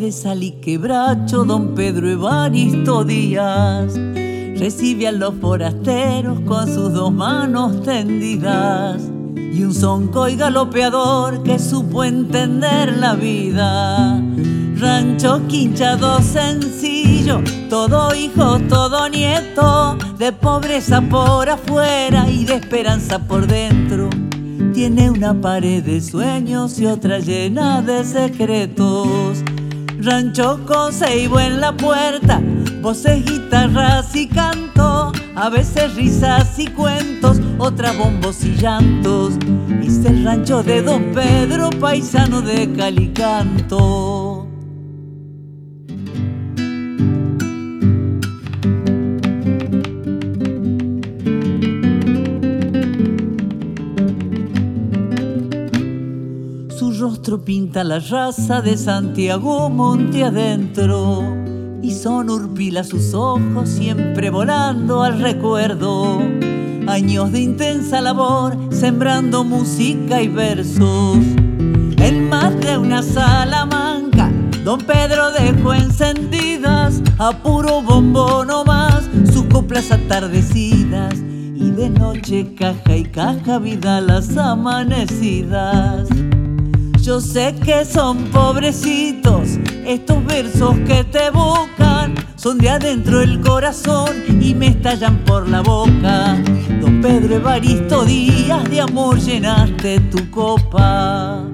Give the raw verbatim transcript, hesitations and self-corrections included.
Cobresal y Quebracho, don Pedro Evaristo Díaz recibe a los forasteros con sus dos manos tendidas y un sonco y galopeador que supo entender la vida. Rancho quinchado sencillo, todo hijo, todo nieto, de pobreza por afuera y de esperanza por dentro. Tiene una pared de sueños y otra llena de secretos. Rancho con ceibo en la puerta, voces, guitarras y canto, a veces risas y cuentos, otras bombos y llantos. Es el rancho de don Pedro, paisano de Calicanto. Su rostro pinta la raza de Santiago monte adentro, y son urpilas sus ojos siempre volando al recuerdo. Años de intensa labor sembrando música y versos. En más de una Salamanca don Pedro dejó encendidas a puro bombo nomás sus coplas atardecidas, y de noche caja y caja vida las amanecidas. Yo sé que son pobrecitos estos versos que te evocan, son de adentro el corazón y me estallan por la boca. Don Pedro Evaristo Díaz, de amor llenaste tu copa.